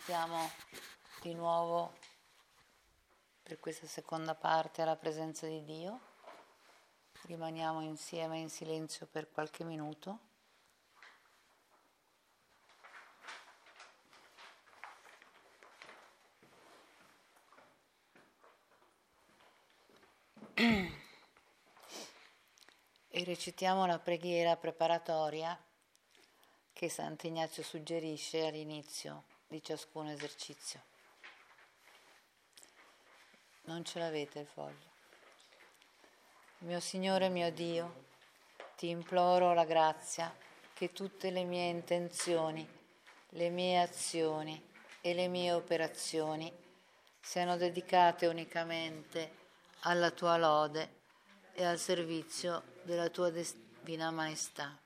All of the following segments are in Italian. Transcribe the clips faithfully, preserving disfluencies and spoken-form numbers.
Stiamo di nuovo per questa seconda parte alla presenza di Dio. Rimaniamo insieme in silenzio per qualche minuto. E recitiamo la preghiera preparatoria che Sant'Ignazio suggerisce all'inizio di ciascun esercizio. Non ce l'avete il foglio? Mio Signore, mio Dio, ti imploro la grazia che tutte le mie intenzioni, le mie azioni e le mie operazioni siano dedicate unicamente alla tua lode e al servizio della tua divina maestà.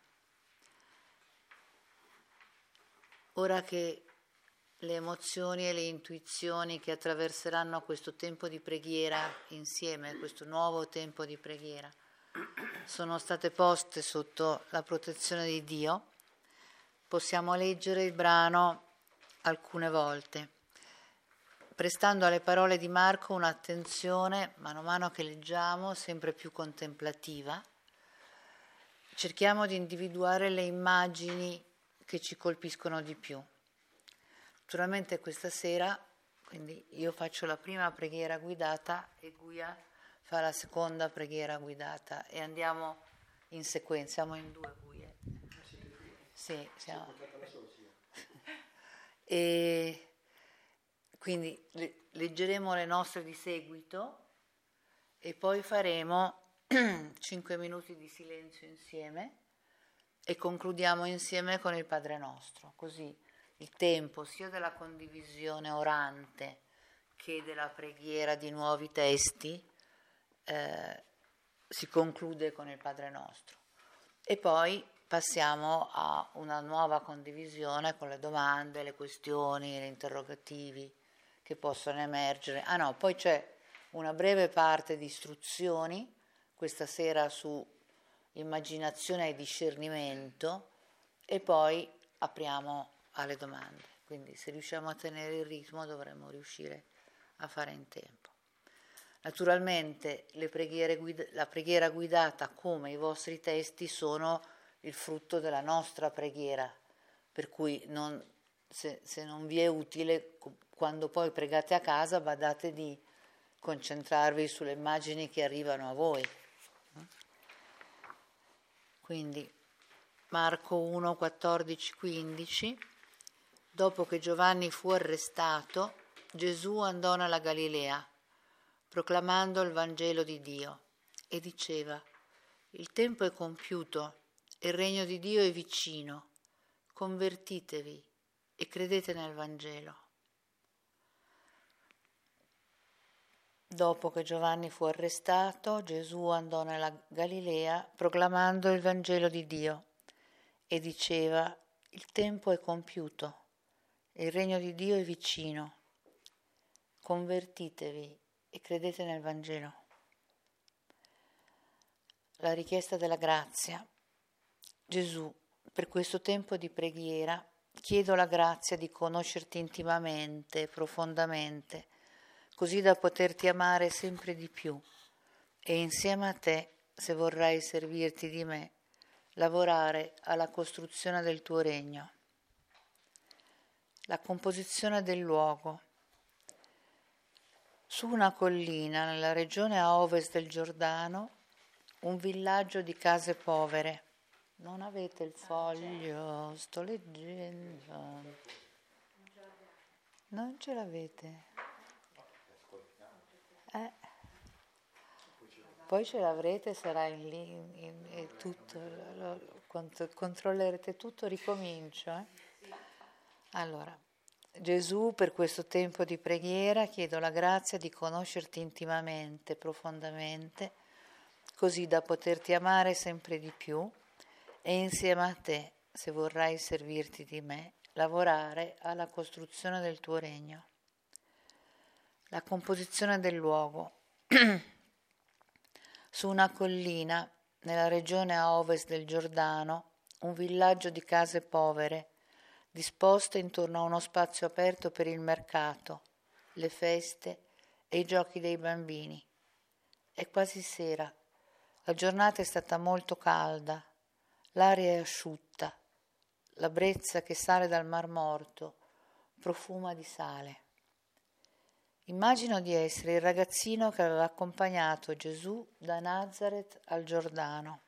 Ora che le emozioni e le intuizioni che attraverseranno questo tempo di preghiera insieme, questo nuovo tempo di preghiera, sono state poste sotto la protezione di Dio, possiamo leggere il brano alcune volte, prestando alle parole di Marco un'attenzione, mano a mano che leggiamo, sempre più contemplativa. Cerchiamo di individuare le immagini che ci colpiscono di più. Naturalmente questa sera, quindi io faccio la prima preghiera guidata e Guia fa la seconda preghiera guidata e andiamo in sequenza, siamo in due Guie. Sì, siamo. E quindi leggeremo le nostre di seguito e poi faremo cinque minuti di silenzio insieme e concludiamo insieme con il Padre Nostro, così il tempo sia della condivisione orante che della preghiera di nuovi testi eh, si conclude con il Padre Nostro. E poi passiamo a una nuova condivisione con le domande, le questioni, gli interrogativi che possono emergere. Ah no, poi c'è una breve parte di istruzioni, questa sera su immaginazione e discernimento, e poi apriamo alle domande. Quindi se riusciamo a tenere il ritmo dovremmo riuscire a fare in tempo. Naturalmente le preghiere guida- la preghiera guidata come i vostri testi sono il frutto della nostra preghiera, per cui non, se, se non vi è utile, quando poi pregate a casa badate di concentrarvi sulle immagini che arrivano a voi. Quindi Marco uno, quattordici, quindici. Dopo che Giovanni fu arrestato, Gesù andò nella Galilea, proclamando il Vangelo di Dio, e diceva: il tempo è compiuto, il regno di Dio è vicino, convertitevi e credete nel Vangelo. Dopo che Giovanni fu arrestato, Gesù andò nella Galilea, proclamando il Vangelo di Dio, e diceva: il tempo è compiuto, il regno di Dio è vicino, convertitevi e credete nel Vangelo. La richiesta della grazia. Gesù, per questo tempo di preghiera, chiedo la grazia di conoscerti intimamente, profondamente, così da poterti amare sempre di più e insieme a te, se vorrai servirti di me, lavorare alla costruzione del tuo regno. La composizione del luogo. Su una collina nella regione a ovest del Giordano, un villaggio di case povere. Non avete il foglio? Sto leggendo. Non ce l'avete? Eh. Poi ce l'avrete, sarà in lì, in, in, in tutto, lo, cont- controllerete tutto, ricomincio. Eh? Allora, Gesù, per questo tempo di preghiera, chiedo la grazia di conoscerti intimamente, profondamente, così da poterti amare sempre di più e insieme a te, se vorrai servirti di me, lavorare alla costruzione del tuo regno. La composizione del luogo. Su una collina, nella regione a ovest del Giordano, un villaggio di case povere, disposte intorno a uno spazio aperto per il mercato, le feste e i giochi dei bambini. È quasi sera, la giornata è stata molto calda, l'aria è asciutta, la brezza che sale dal Mar Morto profuma di sale. Immagino di essere il ragazzino che aveva accompagnato Gesù da Nazareth al Giordano.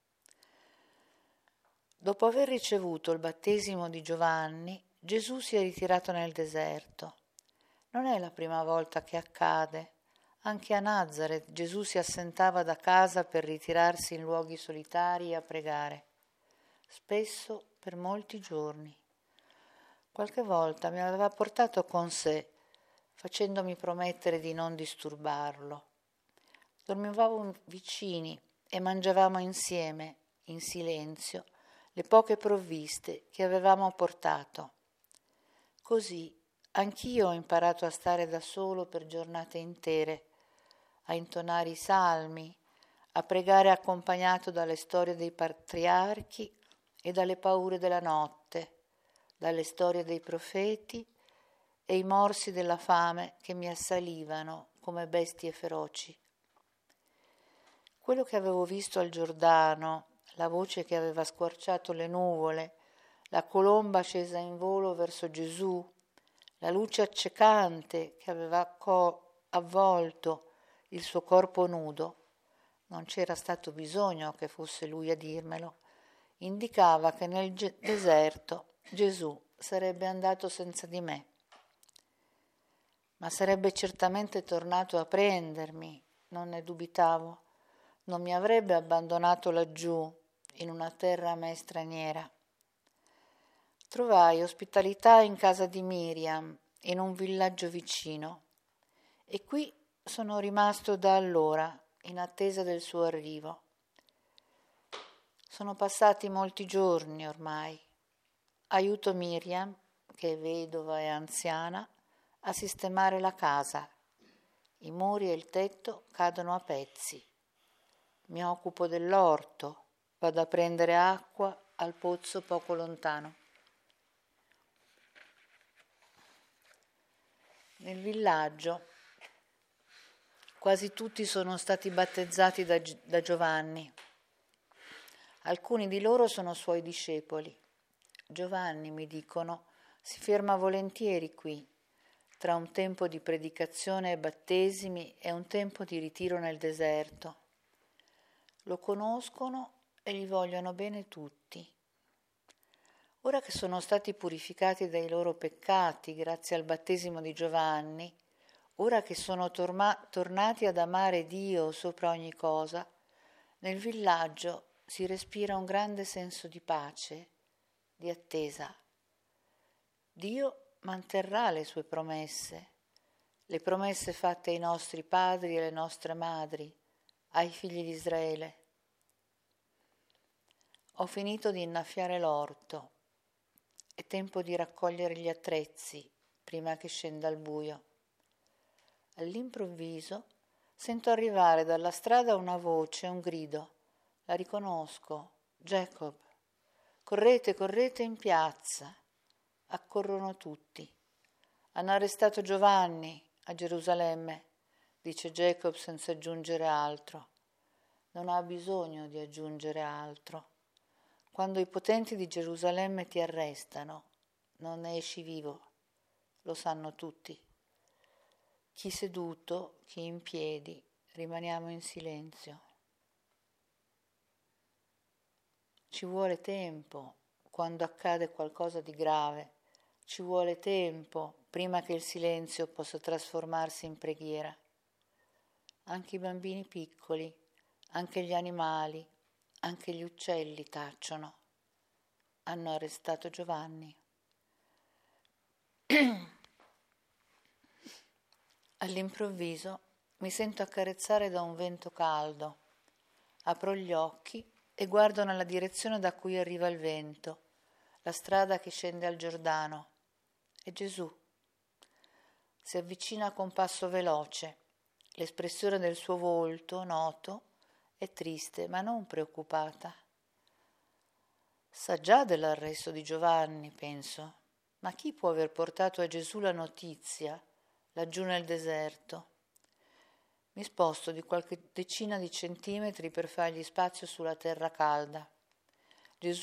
Dopo aver ricevuto il battesimo di Giovanni, Gesù si è ritirato nel deserto. Non è la prima volta che accade. Anche a Nazareth Gesù si assentava da casa per ritirarsi in luoghi solitari a pregare, spesso per molti giorni. Qualche volta mi aveva portato con sé, facendomi promettere di non disturbarlo. Dormivamo vicini e mangiavamo insieme, in silenzio, le poche provviste che avevamo portato. Così anch'io ho imparato a stare da solo per giornate intere, a intonare i salmi, a pregare accompagnato dalle storie dei patriarchi e dalle paure della notte, dalle storie dei profeti e i morsi della fame che mi assalivano come bestie feroci. Quello che avevo visto al Giordano, la voce che aveva squarciato le nuvole, la colomba scesa in volo verso Gesù, la luce accecante che aveva co- avvolto il suo corpo nudo, non c'era stato bisogno che fosse lui a dirmelo, indicava che nel ge- deserto Gesù sarebbe andato senza di me, ma sarebbe certamente tornato a prendermi, non ne dubitavo, non mi avrebbe abbandonato laggiù, in una terra a me straniera. Trovai ospitalità in casa di Miriam, in un villaggio vicino, e qui sono rimasto da allora, in attesa del suo arrivo. Sono passati molti giorni ormai. Aiuto Miriam, che è vedova e anziana, a sistemare la casa. I muri e il tetto cadono a pezzi. Mi occupo dell'orto, vado a prendere acqua al pozzo poco lontano. Nel villaggio quasi tutti sono stati battezzati da, da Giovanni. Alcuni di loro sono suoi discepoli. Giovanni, mi dicono, si ferma volentieri qui, tra un tempo di predicazione e battesimi e un tempo di ritiro nel deserto. Lo conoscono e gli vogliono bene tutti. Ora che sono stati purificati dai loro peccati grazie al battesimo di Giovanni, ora che sono torma- tornati ad amare Dio sopra ogni cosa, nel villaggio si respira un grande senso di pace, di attesa. Dio manterrà le sue promesse, le promesse fatte ai nostri padri e alle nostre madri, ai figli di Israele. Ho finito di innaffiare l'orto. È tempo di raccogliere gli attrezzi prima che scenda il buio. All'improvviso sento arrivare dalla strada una voce, un grido. La riconosco. Jacob. Correte, correte in piazza. Accorrono tutti. Hanno arrestato Giovanni a Gerusalemme, dice Jacob senza aggiungere altro. Non ha bisogno di aggiungere altro. Quando i potenti di Gerusalemme ti arrestano, non ne esci vivo, lo sanno tutti. Chi seduto, chi in piedi, rimaniamo in silenzio. Ci vuole tempo quando accade qualcosa di grave, ci vuole tempo prima che il silenzio possa trasformarsi in preghiera. Anche i bambini piccoli, anche gli animali, anche gli uccelli tacciono. Hanno arrestato Giovanni. All'improvviso mi sento accarezzare da un vento caldo. Apro gli occhi e guardo nella direzione da cui arriva il vento, la strada che scende al Giordano. È Gesù. Si avvicina con passo veloce. L'espressione del suo volto, noto, è triste, ma non preoccupata. Sa già dell'arresto di Giovanni, penso. Ma chi può aver portato a Gesù la notizia laggiù nel deserto? Mi sposto di qualche decina di centimetri per fargli spazio sulla terra calda.